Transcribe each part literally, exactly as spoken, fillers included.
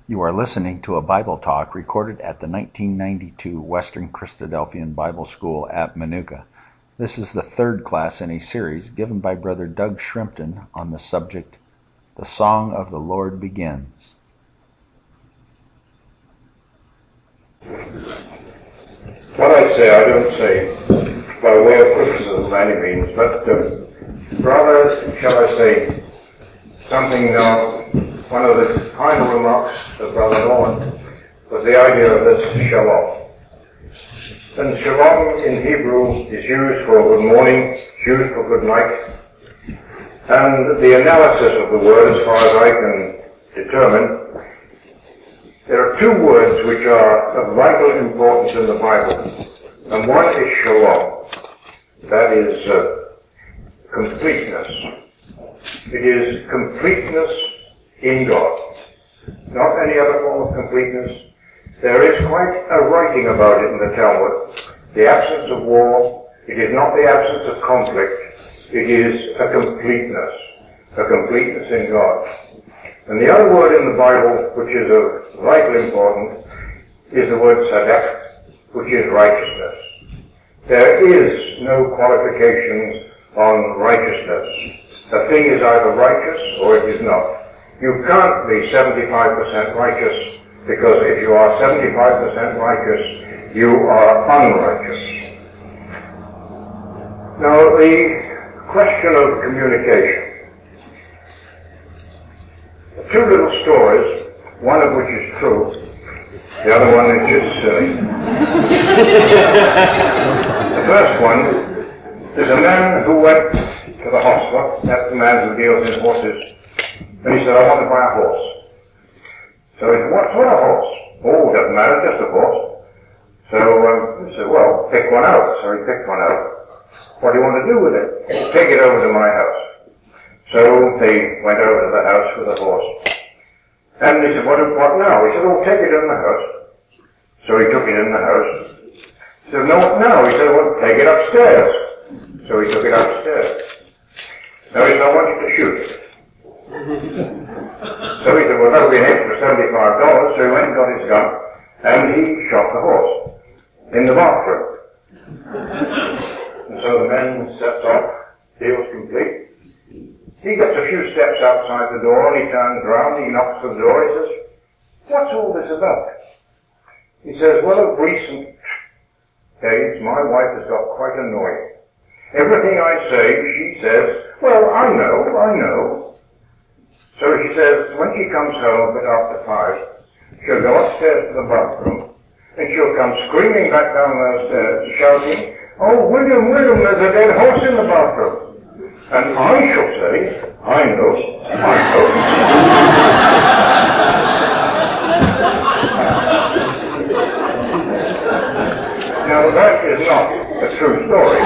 You are listening to a Bible talk recorded at the nineteen ninety-two Western Christadelphian Bible School at Manuka. This is the third class in a series given by Brother Doug Shrimpton on the subject, The Song of the Lord Begins. What I say, I don't say by way of criticism by any means, but um, rather, shall I say, something now, one of the final remarks of Brother Norman was the idea of this shalom. And shalom in Hebrew is used for good morning, it's used for good night. And the analysis of the word, as far as I can determine, there are two words which are of vital importance in the Bible. And one is shalom. That is uh, completeness. It is completeness in God. Not any other form of completeness. There is quite a writing about it in the Talmud. The absence of war. It is not the absence of conflict. It is a completeness. A completeness in God. And the other word in the Bible, which is of vital importance, is the word tzedek, which is righteousness. There is no qualification on righteousness. A thing is either righteous or it is not. You can't be seventy-five percent righteous, because if you are seventy-five percent righteous, you are unrighteous. Now, the question of communication. Two little stories, one of which is true, the other one is just silly. The first one is a man who went to the hospital. That's the man who deals in horses. And he said, I want to buy a horse. So he said, what sort of horse? Oh, doesn't matter, just a horse. So um, he said, well, pick one out. So he picked one out. What do you want to do with it? Take it over to my house. So they went over to the house with the horse. And he said, what, what now? He said, oh, take it in the house. So he took it in the house. He said, no, what now? He said, well, take it upstairs. So he took it upstairs. Now he said, I want you to shoot it. So he said, well, that'll be an extra seventy-five dollars. So he went and got his gun, and he shot the horse in the bathroom. And so the man sets off, deal's complete. He gets a few steps outside the door, and he turns around, he knocks on the door, he says, what's all this about? He says, well, of recent days, my wife has got quite annoying. Everything I say, she says, well, I know, I know. So she says, when she comes home a bit after five, she'll go upstairs to the bathroom, and she'll come screaming back down those stairs, shouting, oh, William, William, there's a dead horse in the bathroom. And I shall say, I know, I know. Now that is not a true story.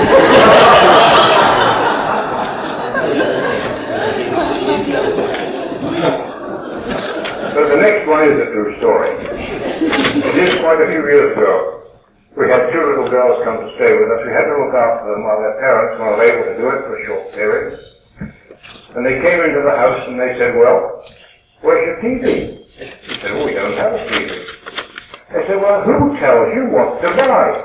So the next one is a true story. It is quite a few years ago. We had two little girls come to stay with us. We had to look after them while their parents weren't able to do it for a short period. And they came into the house and they said, well, where's your T V? We said, oh, we don't have a T V. They said, well, who tells you what to buy?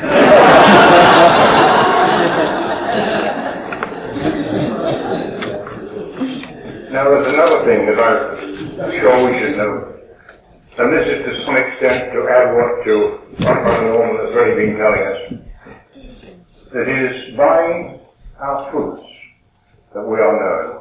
Now there's another thing that I'm sure we should know. And this is to some extent to add what to what Brother Norman has already been telling us. That it is by our fruits that we are known.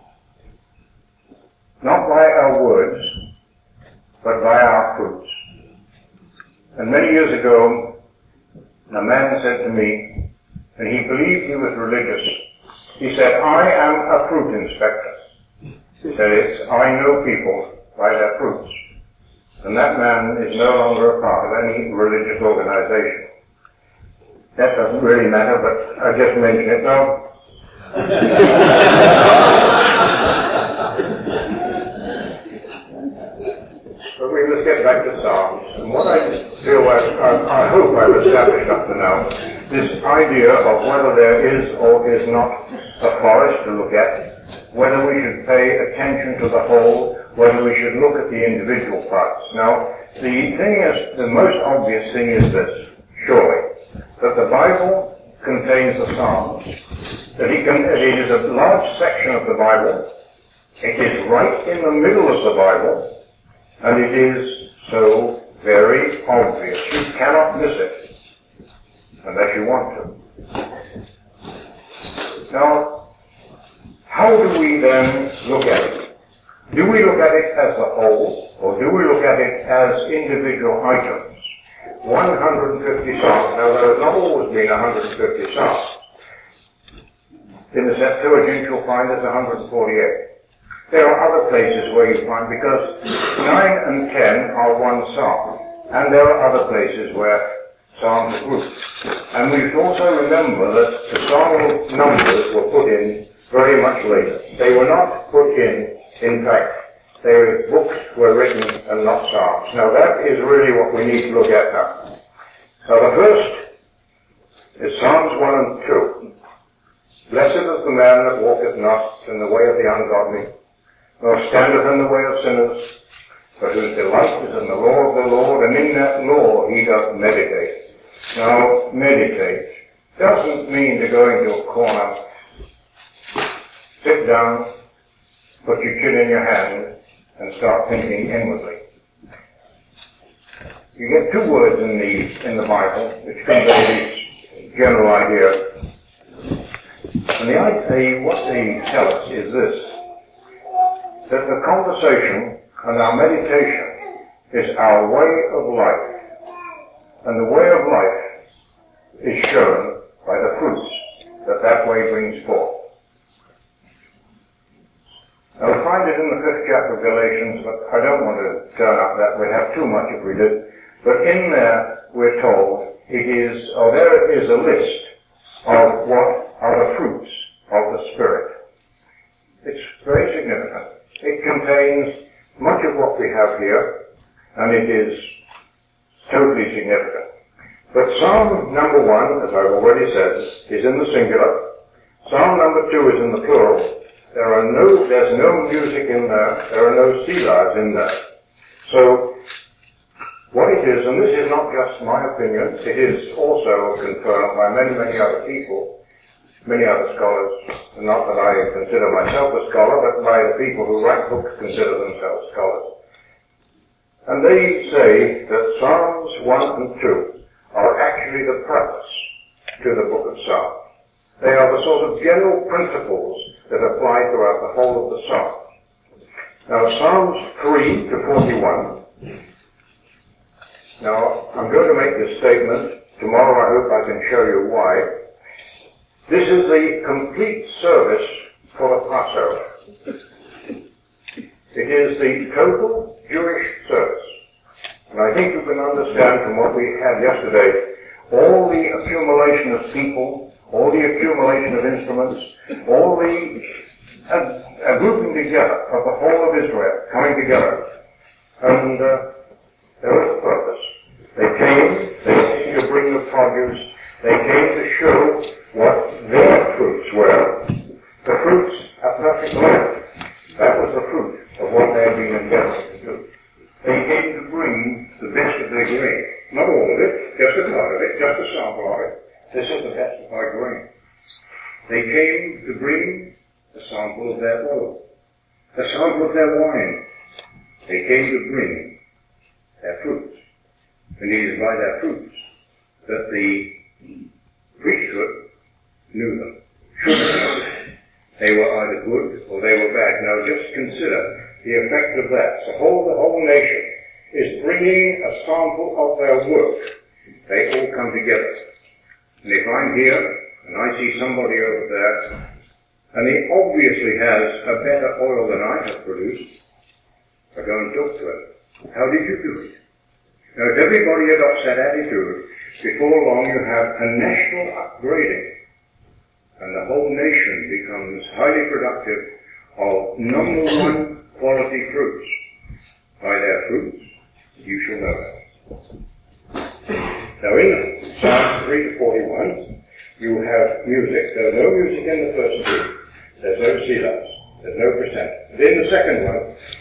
Not by our words, but by our fruits. And many years ago, a man said to me, and he believed he was religious, he said, I am a fruit inspector. He said, it's, I know people by their fruits. And that man is no longer a part of any religious organization. That doesn't really matter, but I just mention it now. But we must get back to Psalms. And what I feel, I, I, I hope I've established up to now, this idea of whether there is or is not a forest to look at, whether we should pay attention to the whole whether we should look at the individual parts. Now, the thing is, the most obvious thing is this, surely, that the Bible contains the Psalms, that it, can, it is a large section of the Bible, it is right in the middle of the Bible, and it is so very obvious. You cannot miss it, unless you want to. Now, how do we then look at it? Do we look at it as a whole, or do we look at it as individual items? one hundred fifty Psalms. Now, there has not always been one hundred fifty Psalms. In the Septuagint, you'll find there's one hundred forty-eight. There are other places where you find, because nine and ten are one Psalm, and there are other places where Psalms are grouped. And we should also remember that the Psalm numbers were put in very much later. They were not put in, in fact, their books were written and not Psalms. Now that is really what we need to look at now. Now the first is Psalms one and two. Blessed is the man that walketh not in the way of the ungodly, nor standeth in the way of sinners, but whose delight is in the law of the Lord, and in that law he doth meditate. Now, meditate doesn't mean to go into a corner, sit down, put your chin in your hand, and start thinking inwardly. You get two words in the in the Bible which convey this general idea. And the idea, what they tell us is this, that the conversation and our meditation is our way of life. And the way of life is shown by the fruits that that way brings forth. Now we find it in the fifth chapter of Galatians, but I don't want to turn up that. We'd have too much if we did. But in there, we're told, it is, or there is a list of what are the fruits of the Spirit. It's very significant. It contains much of what we have here, and it is totally significant. But Psalm number one, as I've already said, is in the singular. Psalm number two is in the plural. There are no, there's no music in there. There are no selahs in there. So, what it is, and this is not just my opinion, it is also confirmed by many, many other people, many other scholars, and not that I consider myself a scholar, but by the people who write books consider themselves scholars. And they say that Psalms one and two are actually the preface to the book of Psalms. They are the sort of general principles that apply throughout the whole of the Psalm. Now, Psalms three to forty-one. Now, I'm going to make this statement. Tomorrow I hope I can show you why. This is the complete service for the Passover. It is the total Jewish service. And I think you can understand from what we had yesterday, all the accumulation of people, all the accumulation of instruments, all the uh, a grouping together of the whole of Israel coming together. And uh, there was a purpose. They came, they came to bring the produce, they came to show what their fruits were. The fruits are perfect land. That was the fruit of what they had been endeavoring to do. They came to bring the best of their grain. Not all of it, just a part of it, just a sample of it. This is the best of our grain. They came to bring a sample of their oil, a sample of their wine. They came to bring their fruits. And it is by their fruits that the priesthood knew them, should have known them. They were either good or they were bad. Now just consider the effect of that. The whole, the whole nation is bringing a sample of their work. They all come together. And if I'm here, and I see somebody over there, and he obviously has a better oil than I have produced, I go and talk to him. How did you do it? Now if everybody adopts that attitude, before long you have a national upgrading, and the whole nation becomes highly productive of number one quality fruits. By their fruits, you shall know them. Now in Psalms three to forty-one, you have music. There's no music in the first two. There's no selahs. There's no percent. But in the second one,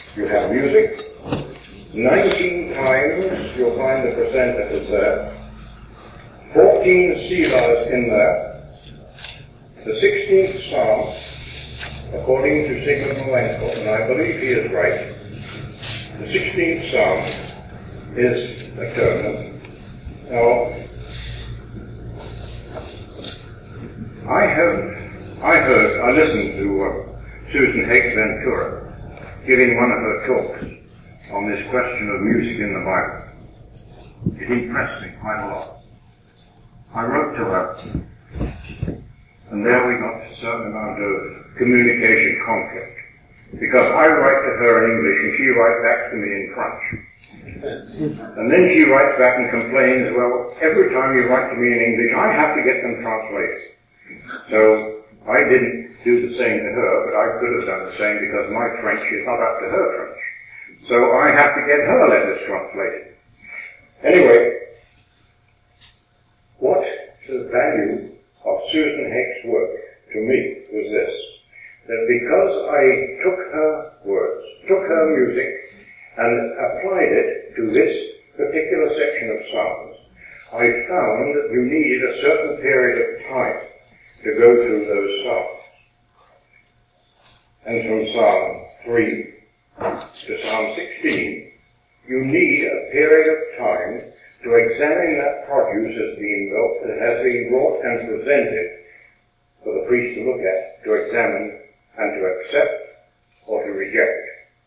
You have music. Nineteen times you'll find the presenter is there. Fourteen selahs in there. The sixteenth Psalm, according to Sigmund Molenko, and I believe he is right, the sixteenth Psalm is atonement. Now, I have, I heard, I listened to uh, Susan Hicks Ventura giving one of her talks on this question of music in the Bible. It impressed me quite a lot. I wrote to her, and there we got a certain amount of communication conflict, because I write to her in English and she writes back to me in French. And then she writes back and complains, well, every time you write to me in English, I have to get them translated. So I didn't do the same to her, but I could have done the same because my French is not up to her French. So I have to get her letters translated. Anyway, what the value of Susan Hicks' work to me was this, that because I took her words, took her music, and applied it to this particular section of Psalms, I found that you needed a certain period of time to go through those Psalms. And from Psalm three to Psalm sixteen, you need a period of time to examine that produce as being built, that has been brought and presented for the priest to look at, to examine, and to accept or to reject.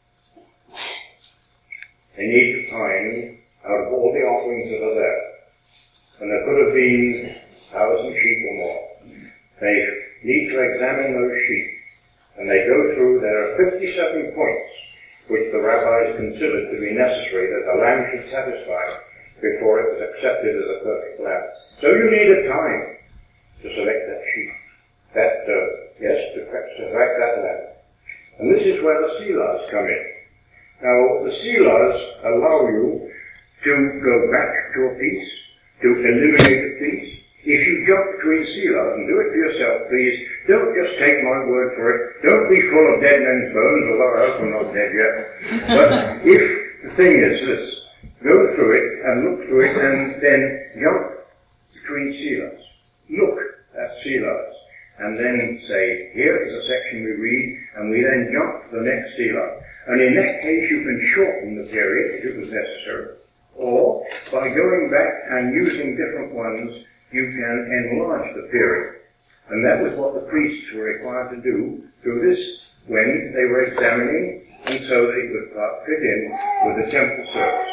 They need to find, out of all the offerings that are there, and there could have been a thousand sheep or more, they need to examine those sheep, and they go through, there are fifty-seven points which the rabbis considered to be necessary that the lamb should satisfy before it was accepted as a perfect lamb. So you need a time to select that sheep, that, uh, yes, to select that lamb. And this is where the selahs come in. Now, the selahs allow you to go back to a piece, to eliminate a piece. If you jump between selahs, and do it for yourself, please, don't just take my word for it. Don't be full of dead men's bones, although I hope I'm not dead yet. But if the thing is this, go through it and look through it and then jump between selahs. Look at selahs. And then say, here is a section we read, and we then jump to the next selah. And in that case, you can shorten the period if it was necessary. Or, by going back and using different ones, you can enlarge the period. And that was what the priests were required to do through this when they were examining, and so that it would fit in with the temple service.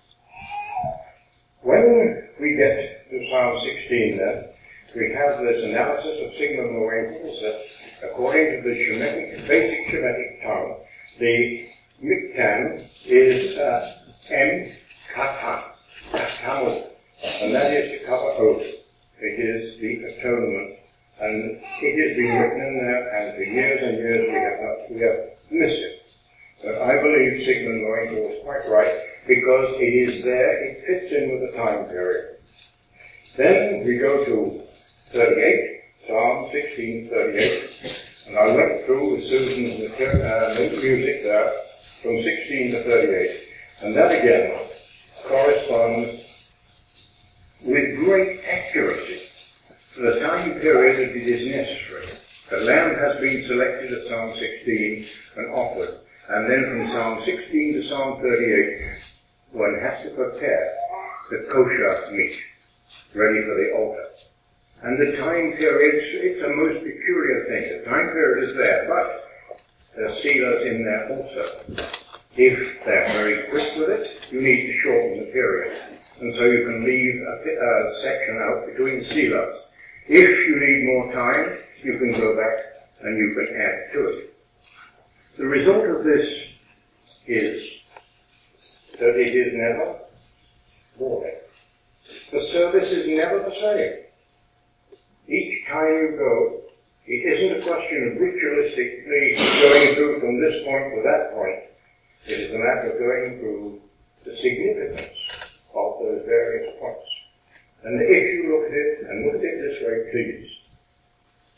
When we get to Psalm sixteen then, we have this analysis of Sigmund Moenkel's that according to the Shemitic, basic Shemitic tongue, the miktam is uh, M katan, katan, and that is to cover over. It is the atonement, and it has been written in there, and for years and years we have not, we have missed it. But I believe Sigmund Moenkel was quite right, because it is there, it fits in with the time period. Then we go to thirty-eight, Psalm sixteen, thirty-eight, and I went through with Susan's uh, music there from sixteen to thirty-eight, and that again corresponds with great accuracy to the time period that it is necessary. The lamb has been selected at Psalm sixteen and offered, and then from Psalm sixteen to Psalm thirty-eight, one has to prepare the kosher meat ready for the altar. And the time period, it's a most peculiar thing. The time period is there, but there are selahs in there also. If they're very quick with it, you need to shorten the period. And so you can leave a, a section out between selahs. If you need more time, you can go back and you can add to it. The result of this is that it is never boring. The service is never the same. Each time you go, it isn't a question of ritualistically going through from this point to that point. It is a matter of going through the significance of those various points. And if you look at it, and look at it this way, please,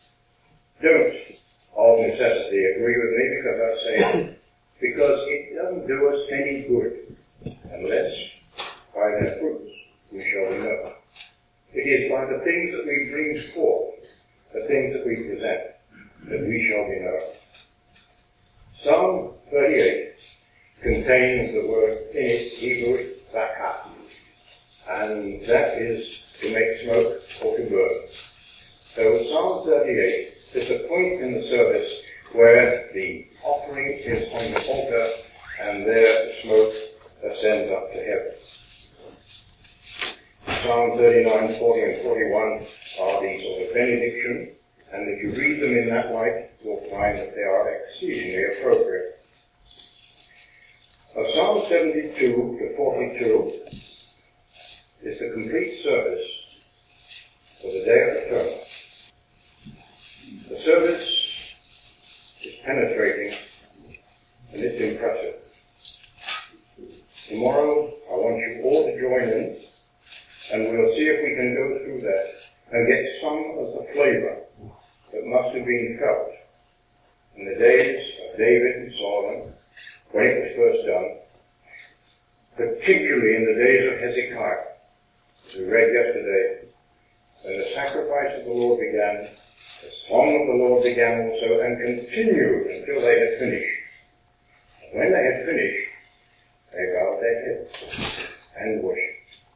don't of necessity agree with me because I say it, because it doesn't do us any good, unless by their fruits we shall be known. It is by the things that we bring forth, the things that we present, that we shall be known. Psalm thirty-eight contains the word in its Hebrew zakah, and that is to make smoke or to burn. So Psalm thirty-eight is a point in the service where the offering is on the altar and there the smoke ascends up to heaven. Psalm thirty-nine, forty and forty-one are the sort of benediction, and if you read them in that light, you'll find that they are exceedingly appropriate. Uh, Psalm seventy-two to forty-two is the complete service for the Day of Atonement. The service is penetrating and it's impressive. Tomorrow I want you all to join in, and we'll see if we can go through that and get some of the flavor that must have been felt in the days of David and Solomon when it was first done, particularly in the days of Hezekiah, as we read yesterday, when the sacrifice of the Lord began, the song of the Lord began also, and continued until they had finished. And when they had finished, they bowed their heads and worshipped.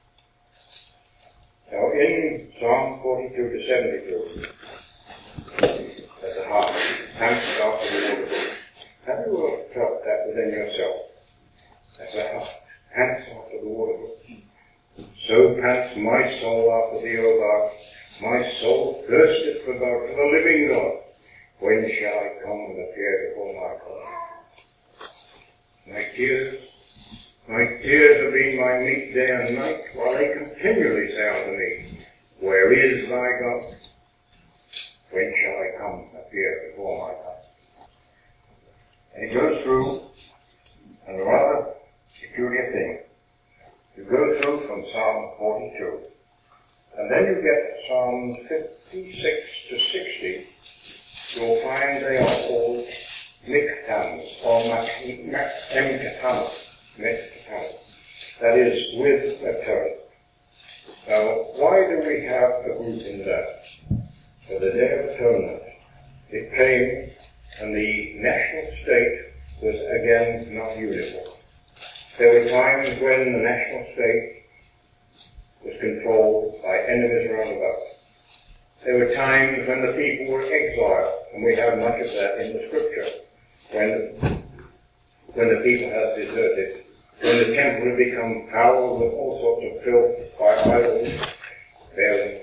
Now in Psalm forty-two to seventy-two, there's a heart pants after the Lord of hosts. Have you ever felt that within yourself? There's a heart pants after the Lord of hosts. So pants my soul after thee, O God. My soul thirsteth for God, for the living God. When shall I come and appear before my God? My tears, my tears have been my meat day and night, while they continually say unto me, where is thy God? When shall I come and appear before my God? And it goes through, and a rather peculiar thing. You go through from Psalm forty-two, and then you get Psalm fifty-six to sixty, you'll find they are called miktams, or emkatams, miktams. That is, with atonement. Now, why do we have a group in that? For the Day of Atonement, it came, and the national state was again not uniform. There were times when the national state was controlled by enemies round about. There were times when the people were exiled, and we have much of that in the scripture, when the, when the people had deserted, when the temple had become foul with all sorts of filth by idols, bearing.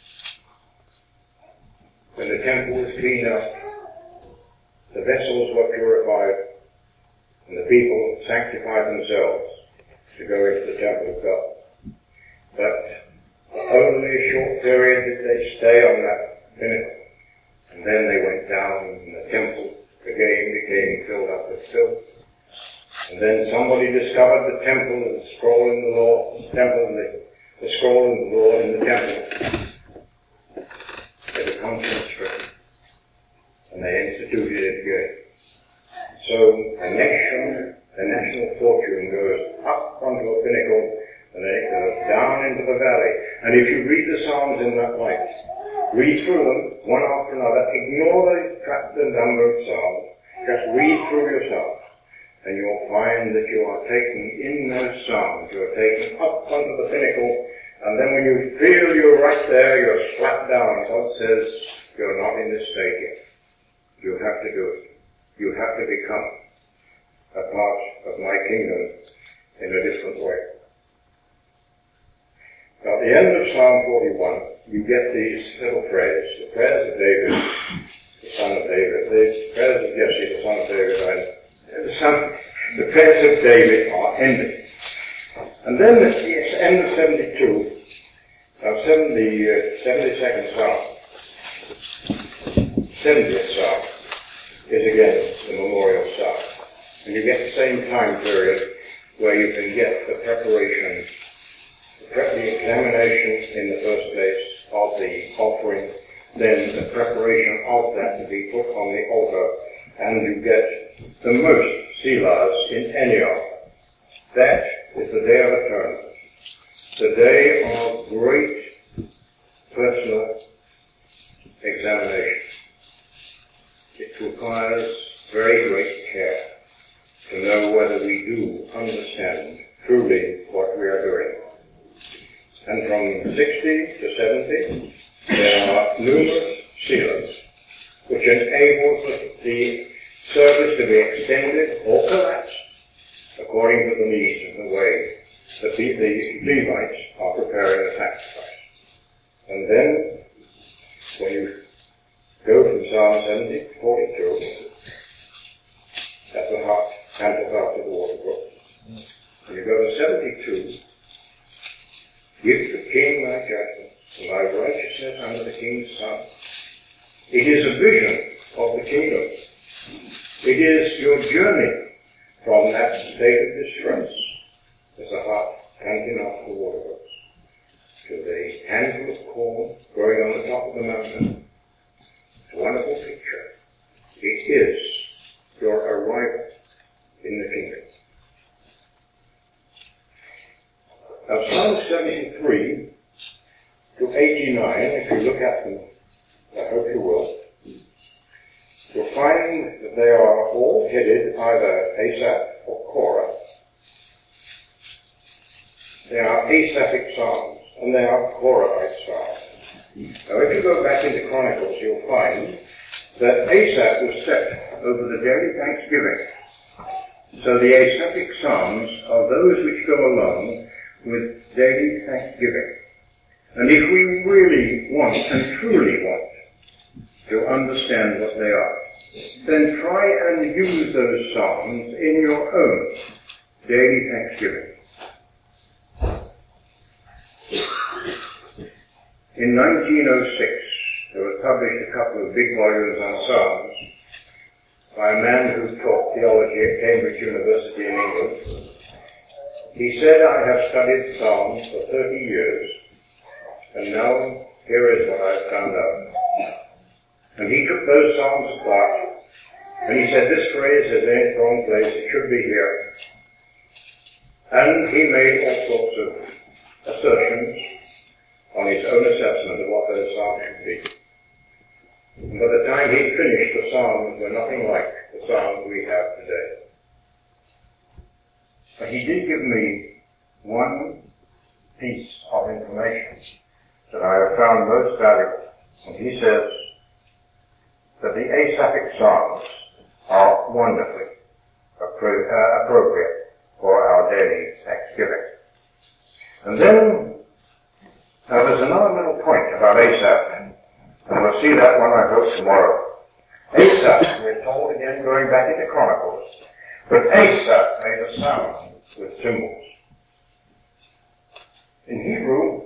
When the temple was cleaned up, the vessels were purified, and the people sanctified themselves to go into the temple of God. But for only a short period did they stay on that pinnacle. And then they went down, and the temple again became filled up with filth. And then somebody discovered the temple and the scroll in the law, the temple and the, the scroll in the law in the temple. They were conscience stricken, and they instituted it again. So a nation, a national fortune goes up onto a pinnacle, and then it goes down into the valley. And if you read the Psalms in that light, read through them one after another, ignore the, the number of Psalms, just read through yourself, and you'll find that you are taken in those Psalms, you are taken up onto the pinnacle, and then when you feel you're right there, you're slapped down. God says, you're not in this state yet. You have to do it. You have to become a part of my kingdom in a different way. Now, at the end of Psalm forty-one, you get these little prayers. The prayers of David, the son of David. The prayers of Jesse, the son of David. And the, son, the prayers of David are ended. And then at the end of seventy-two, now seventy, uh, seventy-second Psalm, seventieth Psalm, is again the memorial psalm. And you get the same time period where you can get the preparation, the, pre- the examination in the first place of the offering, then the preparation of that to be put on the altar, and you get the most selahs in any offering. That is the Day of Atonement, the day of great personal examination. It requires very great care to know whether we do understand truly what we are doing. And from sixty to seventy, there are numerous sealers which enable the service to be extended or collapsed according to the needs of the way that the, the Levites are preparing the sacrifice. And then, when you go from Psalm seventy to forty-two, that's the heart, canteth after the water brooks. When you go to seventy-two, give the king thy judgment, and thy righteousness under the king's son. It is a vision of the kingdom. It is your journey from that state of distress, as a heart panting after the water brooks, to the handful of corn growing on the top of the mountain. It's a wonderful picture. It is your arrival in the kingdom. Now, Psalm seventy-three to eighty-nine, if you look at them, I hope you will, you'll find that they are all headed either Asaph or Korah. They are Asaphic psalms, and they are Korahite psalms. Now, if you go back into Chronicles, you'll find that Asaph was set over the daily thanksgiving. So the Asaphic psalms are those which go along with daily thanksgiving. And if we really want and truly want to understand what they are, then try and use those psalms in your own daily thanksgiving. In nineteen oh six, there was published a couple of big volumes on Psalms by a man who taught theology at Cambridge University in England. He said, I have studied Psalms for thirty years, and now here is what I've found out. And he took those Psalms apart, and he said, this phrase is in its wrong place, it should be here. And he made all sorts of assertions on his own assessment of what those Psalms should be. And by the time he finished, the Psalms were nothing like the Psalms we have today. But he did give me one piece of information that I have found most valuable. And he says that the Asaphic Psalms are wonderfully appro- uh, appropriate for our daily thanksgiving. And then, now there's another little point about Asaph, and we'll see that one I hope tomorrow. Asaph, we're told again going back into Chronicles, but Asaph made a sound with cymbals. In Hebrew,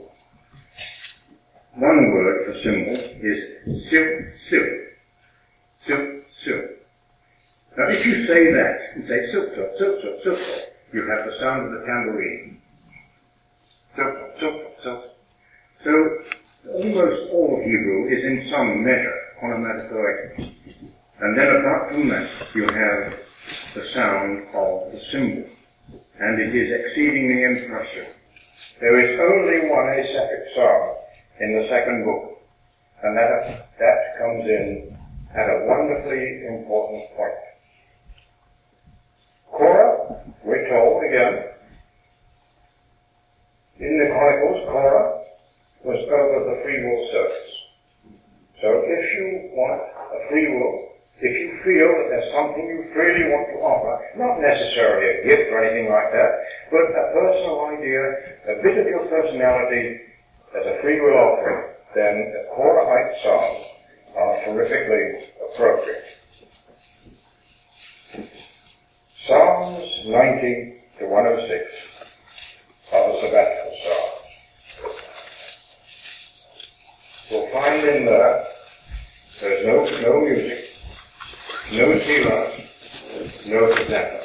one word for cymbal is sil, sil, sil, sil. Now if you say that, and say sil, sil, sil, sil, sil, sil, you have the sound of the tambourine. Sil, sil, sil, sil. So almost all Hebrew is in some measure onomatopoetic. And then apart from that, you have the sound of the cymbal. And it is exceedingly impressive. There is only one Asaphic psalm in the second book, and that, that comes in at a wonderfully important point. Korah, we're told again, in the Chronicles, Korah was over the free will service. So if you want a free will, if you feel that there's something you really want to offer, not necessarily a gift or anything like that, but a personal idea, a bit of your personality as a free will offering, then the Korahite psalms are terrifically appropriate. Psalms ninety to one oh six are the sabbatical psalms. We'll find in there, there's no, no music, no Selah, no presenter.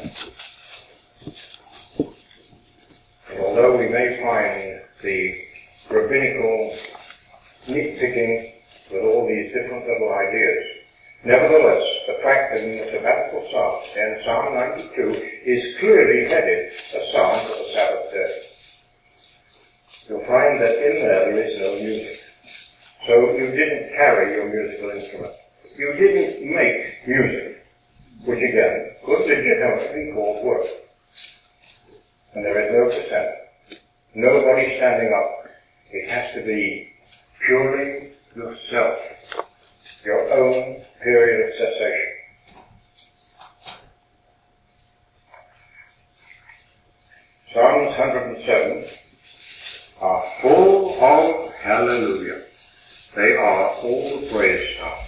And although we may find the rabbinical nitpicking with all these different little ideas, nevertheless, the fact that in the sabbatical psalm, then Psalm ninety-two is clearly headed a psalm for the Sabbath day. You'll find that in there there is no music. So you didn't carry your musical instrument. You didn't make music, which again could legitimately be called work. And there is no pretend. Nobody standing up. It has to be purely yourself, your own period of cessation. Psalms one hundred seven are full of hallelujah. They are all the praise psalms.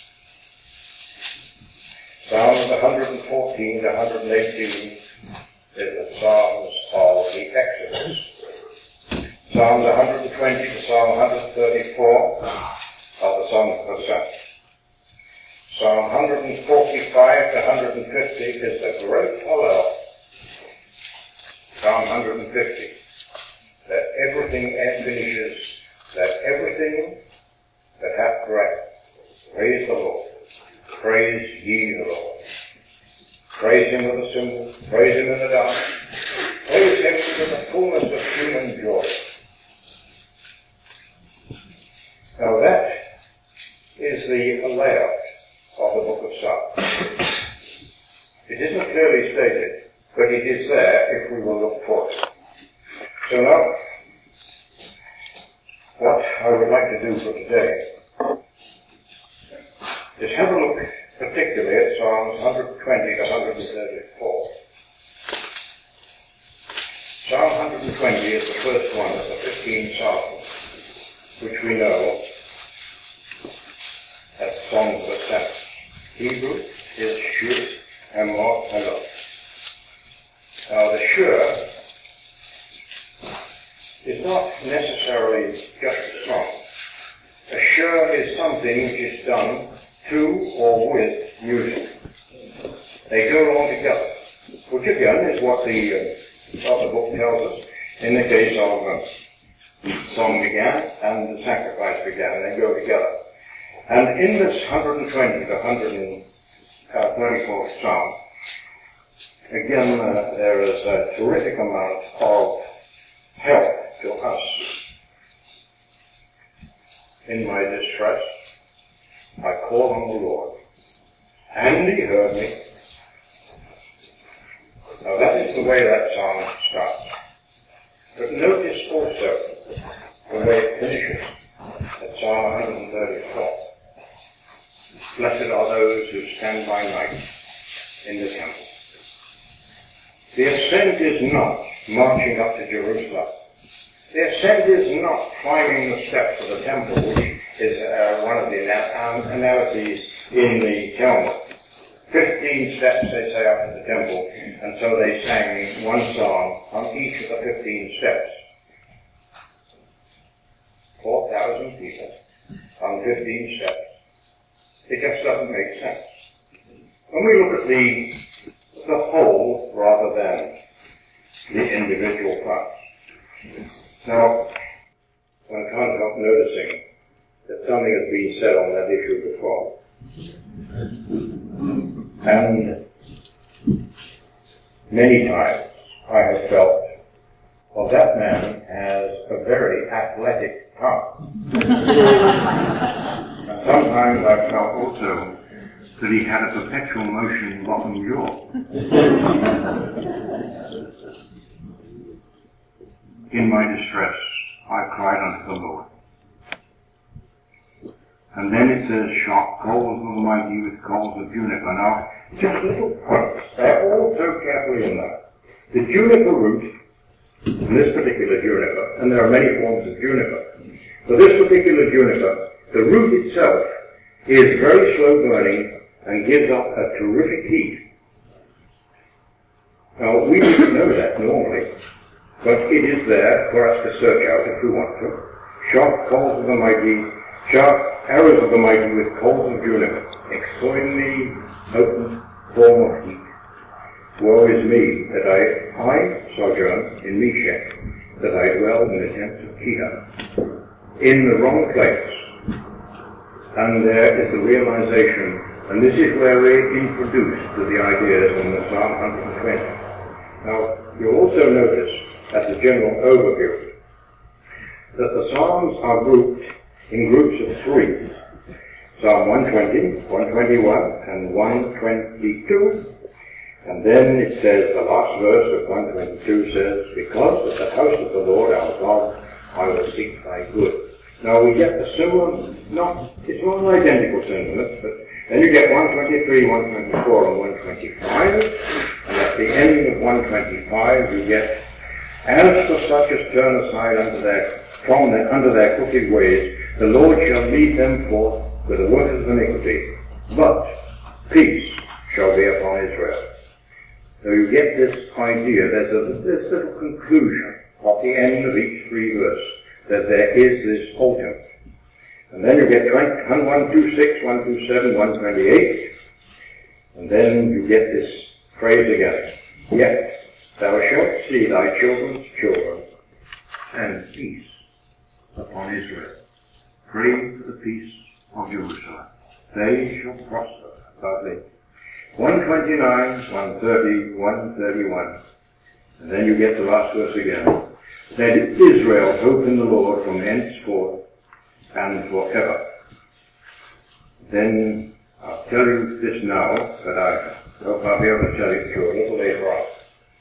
Psalms one hundred fourteen to one hundred eighteen is the Psalms of the Exodus. Psalms one hundred twenty to Psalm one hundred thirty-four are the songs of ascent. Psalm one hundred forty-five to one hundred fifty is the great Hallel. Psalm one hundred fifty, that everything finishes, that everything that hath breath, praise the Lord. Praise ye the Lord. Praise him with the cymbal, praise him in the dance, praise him with the fullness of human joy. Now that is the layout of the book of Psalms. It isn't clearly stated, but it is there if we will look for it. So now, what I would like to do for today is have a look particularly at Psalms one hundred twenty to one hundred thirty-four. Psalm one hundred twenty is the first one of the fifteen Psalms, which we know as songs of ascent. Hebrew is Shur, Emor, Hello. Now the Shur is not necessarily just a song. A Shur is something which is done to or with music. They go along together, which again is what the, uh, what the book tells us in the case of uh, song began and the sacrifice began. They go together. And in this one hundred twenty to one hundred thirty-fourth Psalm, again uh, there is a terrific amount of help to us. In my distress, I called on the Lord, and he heard me. Now that is the way that psalm starts. But notice also the way it finishes at Psalm one hundred thirty-four. Blessed are those who stand by night in the temple. The ascent is not marching up to Jerusalem. The ascent is not climbing the steps of the temple, which is uh, one of the ana- analyses in the Talmud. Fifteen steps, they say, up to the temple, and so they sang one song on each of the fifteen steps. Four thousand people on fifteen steps. It just doesn't make sense. When we look at the, the whole rather than the individual parts. Now, one can't help noticing that something has been said on that issue before. And many times I have felt, well, that man has a very athletic tongue. And sometimes I've felt also that he had a perpetual motion in bottom jaw. In my distress, I cried unto the Lord. And then it says, sharp coals of the mighty with coals of juniper. Now, just little points. They're all so carefully in there. The juniper root, in this particular juniper, and there are many forms of juniper, for this particular juniper, the root itself is very slow burning and gives up a terrific heat. Now, we didn't know that normally, but it is there for us to search out if we want to. Sharp coals of the mighty, sharp arrows of the mighty with coals of juniper, exceedingly potent form of heat. Woe is me that I, I sojourn in Meshech, that I dwell in the tents of Kedar, in the wrong place. And there is the realization And this is where we're introduced to the ideas in the Psalm one hundred twenty. Now, you'll also notice, as a general overview, that the Psalms are grouped in groups of three. Psalm one twenty, one twenty-one, and one twenty-two. And then it says, the last verse of one twenty-two says, because at the house of the Lord our God I will seek thy good. Now we get the similar, not, it's not identical sentiments, but then you get one twenty-three, one twenty-four, and one twenty-five. And at the end of one twenty-five you get, as for such as turn aside unto their, from their, under their crooked ways, the Lord shall lead them forth with the workers of iniquity, but peace shall be upon Israel. So you get this idea, there's a this little conclusion at the end of each three verses, that there is this ultimate. And then you get one twenty-six, one twenty-seven, one twenty-eight, and then you get this phrase again, yet thou shalt see thy children's children, and peace upon Israel. Pray for the peace of Jerusalem. They shall prosper above thee. one twenty-nine, one thirty, one thirty-one. And then you get the last verse again. Let Israel hope in the Lord from henceforth and forever. Then I'll tell you this now, but I hope I'll be able to tell it to you a little later on.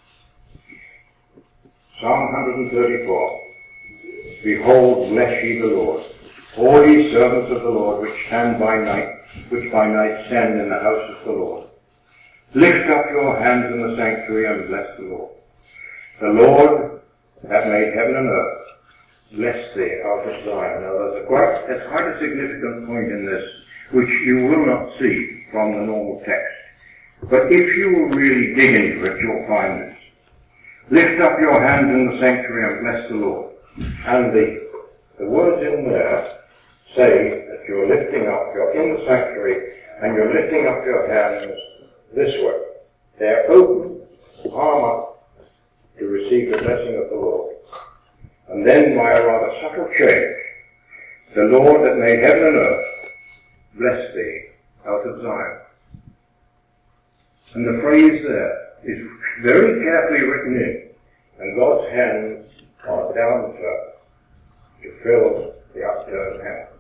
Psalm one thirty-four. Behold, bless ye the Lord, all ye servants of the Lord, which stand by night, which by night stand in the house of the Lord. Lift up your hands in the sanctuary and bless the Lord. The Lord that made heaven and earth, bless thee out of Zion. Now there's a quite, there's quite a significant point in this, which you will not see from the normal text. But if you will really dig into it, you'll find this. Lift up your hands in the sanctuary and bless the Lord. And the, the words in there say that you're lifting up, you're in the sanctuary, and you're lifting up your hands this way. They're open, palm up, to receive the blessing of the Lord. And then by a rather subtle change, the Lord that made heaven and earth, bless thee out of Zion. And the phrase there is very carefully written in, and God's hands are downturned to fill the upturned hands.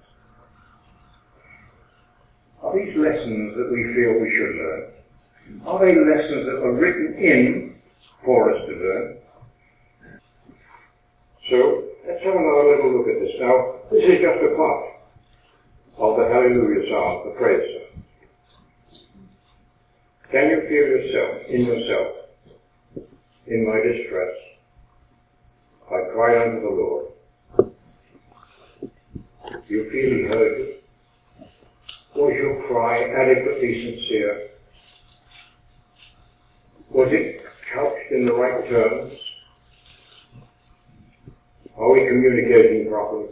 Are these lessons that we feel we should learn? Are they lessons that were written in for us to learn? So, let's have another little look at this. Now, this is just a part of the Hallelujah Psalm, the praise psalm. Can you feel yourself, in yourself, in my distress, I cried unto the Lord. You feel he heard you? Was your cry adequately sincere? Was it couched in the right terms? Are we communicating properly?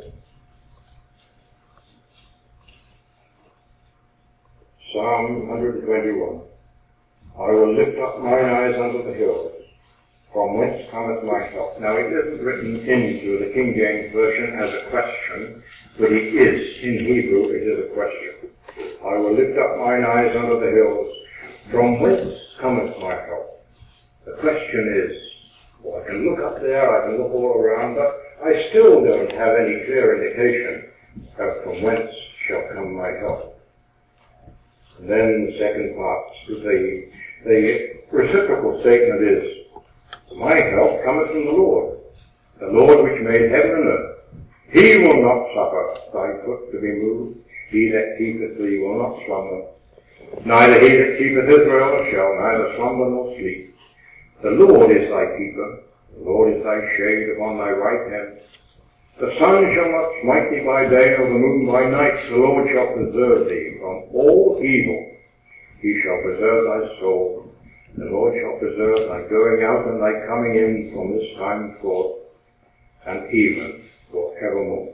Psalm one twenty-one. I will lift up mine eyes unto the hills, from whence cometh my help. Now it isn't written into the King James Version as a question, but it is, in Hebrew, it is a question. I will lift up mine eyes unto the hills, from whence cometh my help. The question is, well, I can look up there, I can look all around, but I still don't have any clear indication of from whence shall come my help. And then the second part, the, the reciprocal statement is, my help cometh from the Lord, the Lord which made heaven and earth. He will not suffer thy foot to be moved. He that keepeth thee will not slumber. Neither he that keepeth Israel shall neither slumber nor sleep. The Lord is thy keeper. The Lord is thy shade upon thy right hand. The sun shall not smite thee by day, nor the moon by night. The Lord shall preserve thee from all evil. He shall preserve thy soul. The Lord shall preserve thy going out and thy coming in from this time forth, and even forevermore.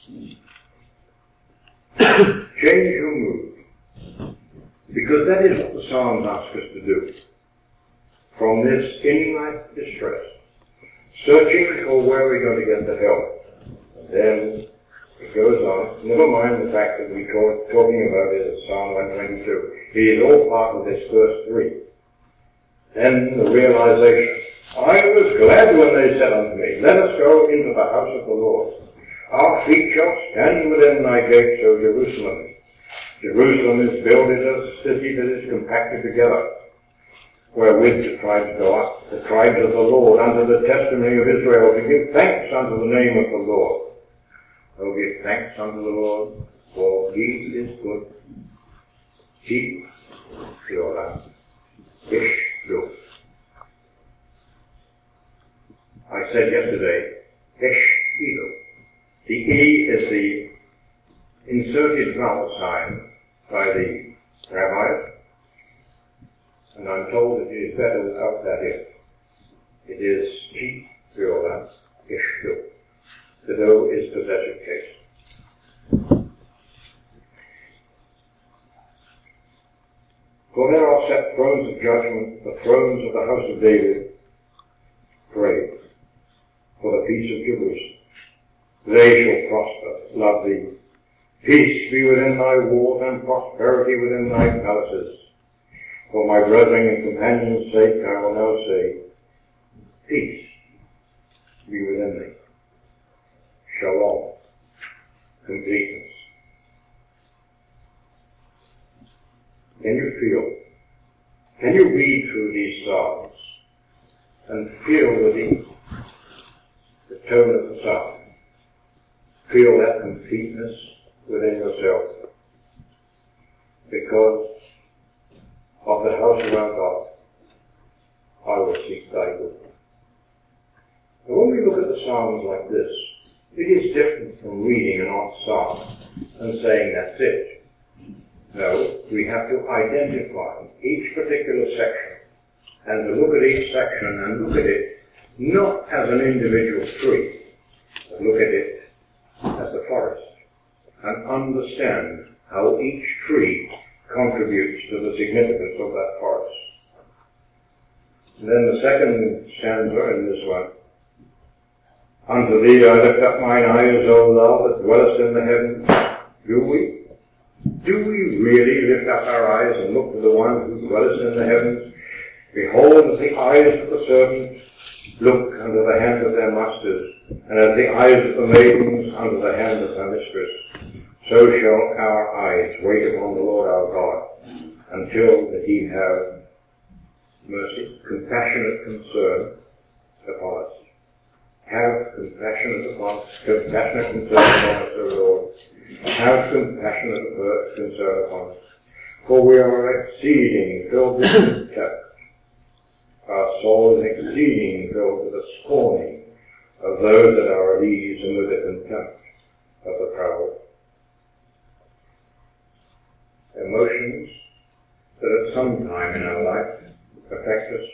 Change your mood, because that is what the Psalms ask us to do. From this in-life distress, searching for where we're going to get the help, and then It goes on. Never mind the fact that we call it, talking about it as Psalm one twenty-two. It is all part of this verse three. Then the realization. I was glad when they said unto me, let us go into the house of the Lord. Our feet shall stand within thy gates, O Jerusalem. Jerusalem is builded as a city that is compacted together, wherewith the tribes go up, the tribes of the Lord, unto the testimony of Israel, to give thanks unto the name of the Lord. O give thanks unto the Lord, for he is good. Keep your land. Ish good. I said yesterday, Ish Edo. The E is the inserted vowel sign by the rabbis, and I'm told that it is better without that if. It is Keep your land. Ish good. The do is possessive case. For there are set thrones of judgment, the thrones of the house of David. Pray for the peace of Jerusalem. They shall prosper, love thee. Peace be within thy walls, and prosperity within thy palaces. For my brethren and companions' sake, I will now say, peace be within thee. Shalom, completeness. Can you feel, can you read through these Psalms and feel the deep, the tone of the Psalm? Feel that completeness within yourself because of the house of our God. I will seek thy good. And when we look at the Psalms like this, it is different from reading an odd psalm and saying that's it. No, we have to identify each particular section and to look at each section and look at it not as an individual tree, but look at it as a forest and understand how each tree contributes to the significance of that forest. And then the second stanza in this one, unto thee I lift up mine eyes, O thou that dwellest in the heavens. Do we? Do we really lift up our eyes and look to the one who dwellest in the heavens? Behold, as the eyes of the servants look unto the hand of their masters, and as the eyes of the maidens unto the hand of her mistress, so shall our eyes wait upon the Lord our God, until that he have mercy, compassionate concern upon us. Have compassionate upon us, compassionate concern upon us, O Lord. Have compassionate concern upon us. For we are exceeding filled with contempt. Our soul is exceeding filled with the scorning of those that are at ease and with the contempt of the proud. Emotions that at some time in our life affect us.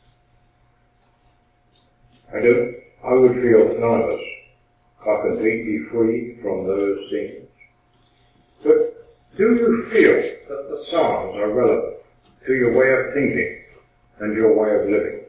I don't, I would feel that none of us are completely free from those things. But do you feel that the Psalms are relevant to your way of thinking and your way of living?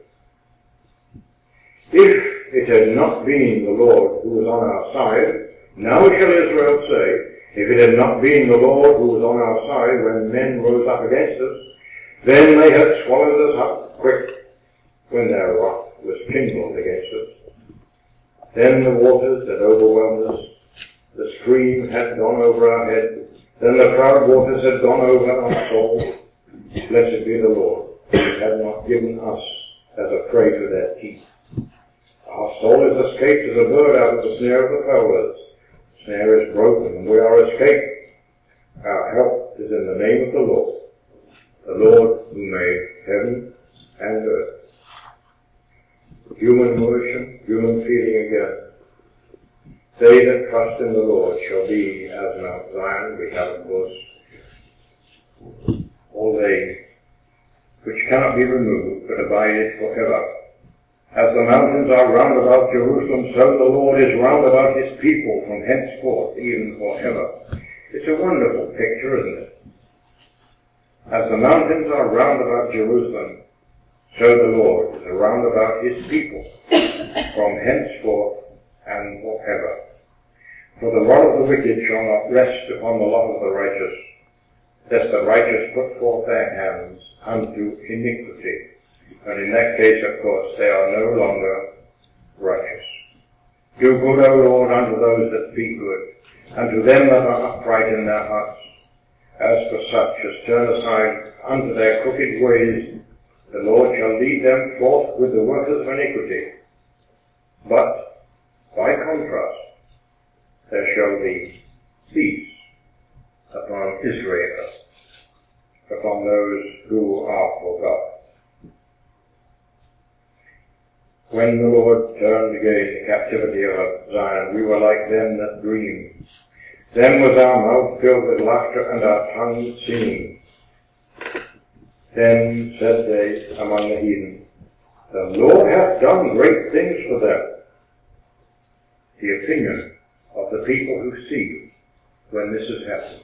If it had not been the Lord who was on our side, now shall Israel say, if it had not been the Lord who was on our side when men rose up against us, then they had swallowed us up quick when their wrath was kindled against us. Then the waters had overwhelmed us, the stream had gone over our head, then the proud waters had gone over our soul. Blessed be the Lord, who had not given us as a prey to their teeth. Our soul is escaped as a bird out of the snare of the fowlers. The snare is broken, and we are escaped. Our help is in the name of the Lord, the Lord who made heaven and earth. Human emotion, human feeling again. They that trust in the Lord shall be as Mount Zion. We have, of course, all they which cannot be removed, but abide forever. As the mountains are round about Jerusalem, so the Lord is round about his people from henceforth, even forever. It's a wonderful picture, isn't it? As the mountains are round about Jerusalem, so the Lord is round about his people from henceforth and forever. For the rod of the wicked shall not rest upon the lot of the righteous, lest the righteous put forth their hands unto iniquity. And in that case, of course, they are no longer righteous. Do good, O Lord, unto those that speak good, unto them that are upright in their hearts. As for such as turn aside unto their crooked ways, the Lord shall lead them forth with the workers of iniquity. But, by contrast, there shall be peace upon Israel, upon those who are for God. When the Lord turned again the captivity of Zion, we were like them that dream. Then was our mouth filled with laughter and our tongue singing. Then said they among the heathen, the Lord hath done great things for them. The opinion of the people who see when this has happened.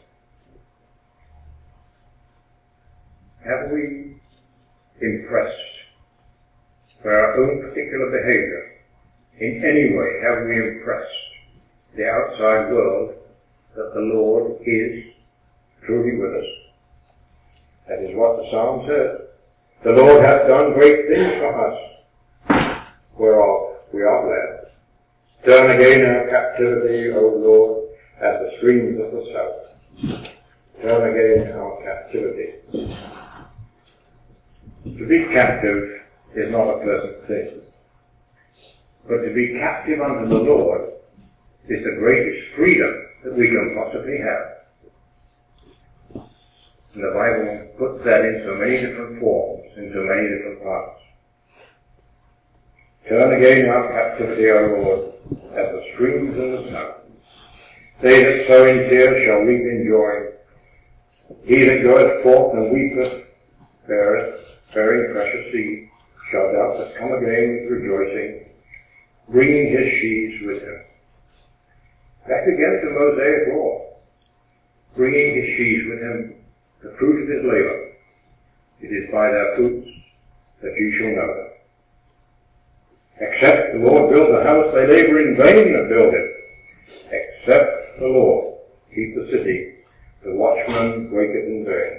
Have we impressed by our own particular behavior, in any way have we impressed the outside world that the Lord is truly with us? That is what the Psalm says. The Lord hath done great things for us, whereof we are glad. Turn again our captivity, O Lord, as the streams of the south. Turn again our captivity. To be captive is not a pleasant thing. But to be captive unto the Lord is the greatest freedom that we can possibly have. And the Bible puts that in so many different forms, in so many different parts. Turn again our captivity, O Lord, as the streams in the south. They that sow in tears shall reap in joy. He that goeth forth and weepeth, beareth, bearing precious seed, shall doubtless come again with rejoicing, bringing his sheaves with him. Back again to Mosaic law. Bringing his sheaves with him, the fruit of his labor. It is by their fruits that ye shall know them. Except the Lord build the house, they labor in vain that build it. Except the Lord keep the city, the watchman waketh in vain.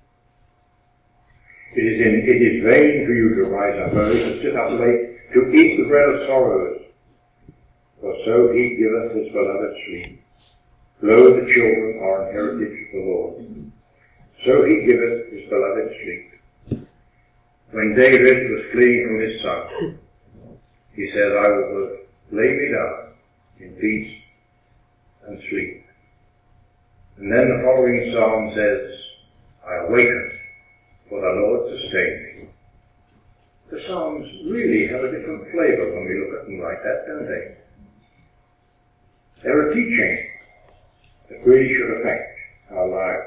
It is in it is vain for you to rise up early, to sit up late, to eat the bread of sorrows. For so he giveth his beloved sleep. Lo, the children are an heritage of the Lord. So he giveth his beloved sleep. When David was fleeing from his son, he said, I will lay me down in peace and sleep. And then the following psalm says, I awakened, for the Lord sustained me. The Psalms really have a different flavor when we look at them like that, don't they? They're a teaching that really should affect our lives.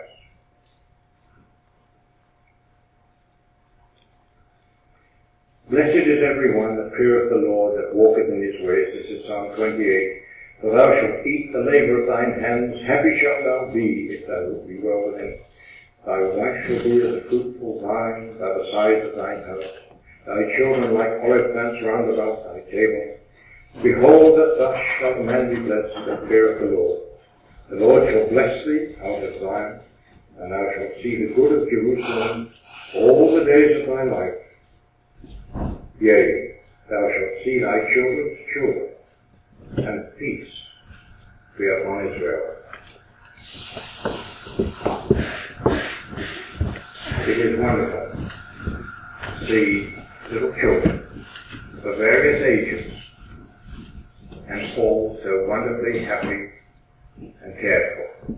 Blessed is everyone that feareth the Lord, that walketh in his ways. This is Psalm twenty-eight. For thou shalt eat the labour of thine hands. Happy shalt thou be, if thou wilt be well with him. Thy wife shall be as a fruitful vine by the sides of thine house. Thy children like olive plants round about thy table. Behold, that thus shall a man be blessed that feareth the Lord. The Lord shall bless thee out of Zion, and thou shalt see the good of Jerusalem all the days of thy life. Yea, thou shalt see thy children's children, and peace be upon Israel. It is wonderful to see little children of various ages and all so wonderfully happy and cared for.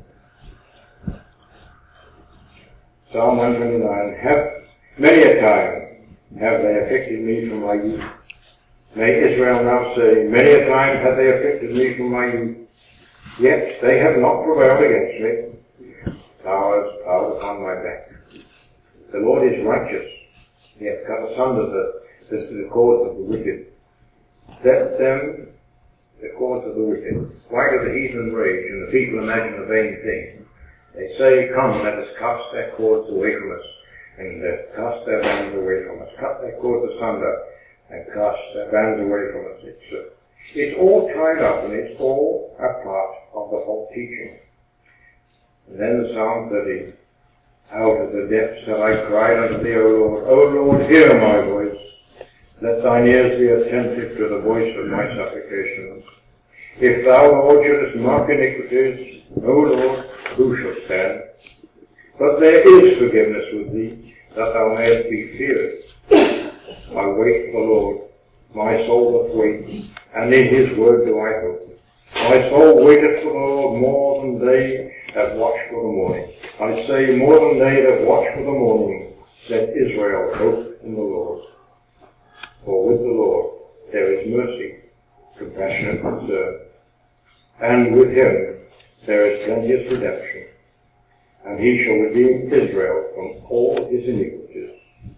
Psalm one twenty-nine, have many a time have they afflicted me from my youth. May Israel now say, many a time have they afflicted me from my youth, yet they have not prevailed against me. Thou hast power upon my back. The Lord is righteous. He hath cut asunder the, the, the cords of the wicked. Let them, the cords of the wicked. Why do the heathen rage and the people imagine a vain thing? They say, come, let us cast their cords away from us, and uh, cast their bands away from us. Cut their cords asunder, and cast their bands away from us. It's, uh, it's all tied up, and it's all a part of false teaching. And then the Psalm thirty, out of the depths have I cried unto thee, O Lord. O Lord, hear my voice. Let thine ears be attentive to the voice of my supplications. If thou, Lord, shouldest mark iniquities, O Lord, who shall stand? But there is forgiveness with thee, that thou mayest be feared. I wait for the Lord, my soul doth wait, and in his word do I hope. My soul waiteth for the Lord more than they that watch for the morning. I say, more than they that watch for the morning, let Israel hope in the Lord. For with the Lord there is mercy, compassion and concern, and with him there is plenteous redemption, and he shall redeem Israel from all his iniquities.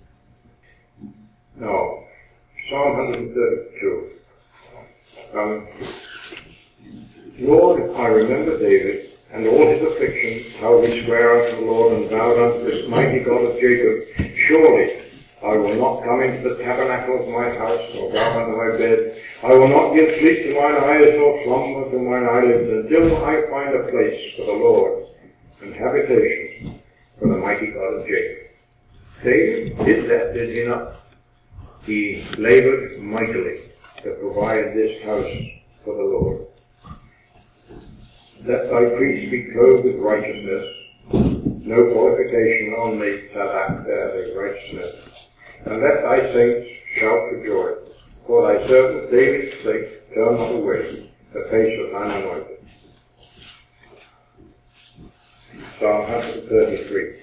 Now, Psalm one thirty-two. Um, Lord, I remember David and all his afflictions, how he sware unto the Lord and vowed unto this mighty God of Jacob, surely I will not come into the tabernacle of my house, nor go unto my bed. I will not give sleep to mine eyes, nor slumber to mine eyelids, until I find a place for the Lord, and habitation for the mighty God of Jacob. David did that, did he not? He labored mightily to provide this house for the Lord. Let thy priests be clothed with righteousness, no qualification on the tabak there, the righteousness. And let thy saints shout for joy, for thy servant David's sake turn not away the face of thine anointed. Psalm one thirty-three.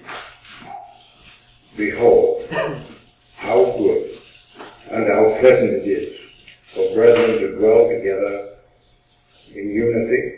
Behold, how good and how pleasant it is for brethren to dwell together in unity.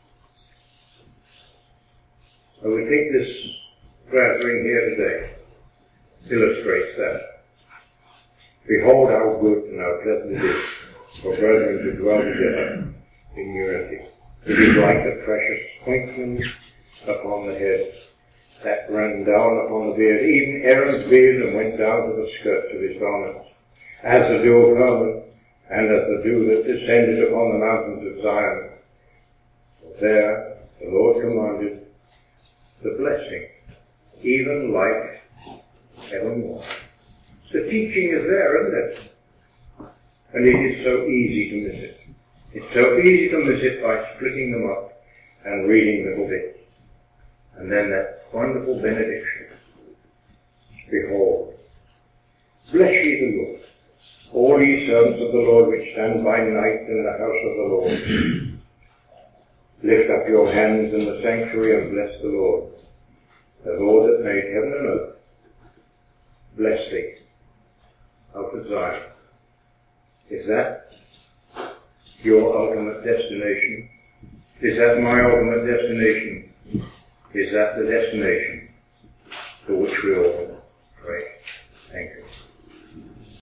And we think this gathering here today illustrates that. Behold how good and how pleasant it is for brethren to dwell together in unity. It is like the precious ointment upon the head that ran down upon the beard, even Aaron's beard, and went down to the skirts of his garments, as the dew of Hermon, and as the dew that descended upon the mountains of Zion. There the Lord commanded the blessing, even life evermore. The teaching is there, isn't it? And it is so easy to miss it. It's so easy to miss it by splitting them up and reading little bits. And then that wonderful benediction. Behold, bless ye the Lord, all ye servants of the Lord which stand by night in the house of the Lord. Lift up your hands in the sanctuary and bless the Lord, the Lord that made heaven and earth. Bless thee, out of Zion. Is that your ultimate destination? Is that my ultimate destination? Is that the destination